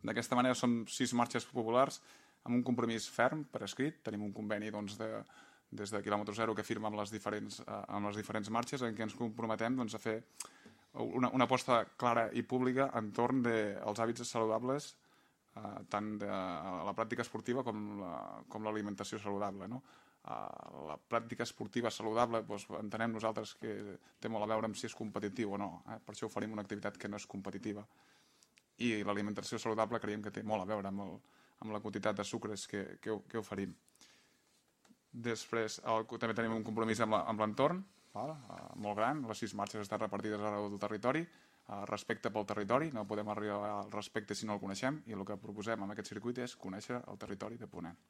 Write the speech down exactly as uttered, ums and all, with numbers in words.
D'aquesta manera són sis marxes populars amb un compromís ferm per escrit. Tenim un conveni doncs, de, des de quilòmetre zero que firma amb les diferents, eh, amb les diferents marxes en què ens comprometem doncs, a fer una, una aposta clara i pública entorn dels hàbits saludables, eh, tant de la pràctica esportiva com la, com l'alimentació saludable, no? Uh, la pràctica esportiva saludable doncs, entenem nosaltres que té molt a veure amb si és competitiu o no, eh? Per això oferim una activitat que no és competitiva, i l'alimentació saludable creiem que té molt a veure amb, el, amb la quantitat de sucres que, que, que oferim. Després el, també tenim un compromís amb l'entorn, uh, molt gran. Les sis marxes estan repartides arreu del territori, uh, respecte pel territori, no podem arribar al respecte si no el coneixem, i el que proposem amb aquest circuit és conèixer el territori de Ponent.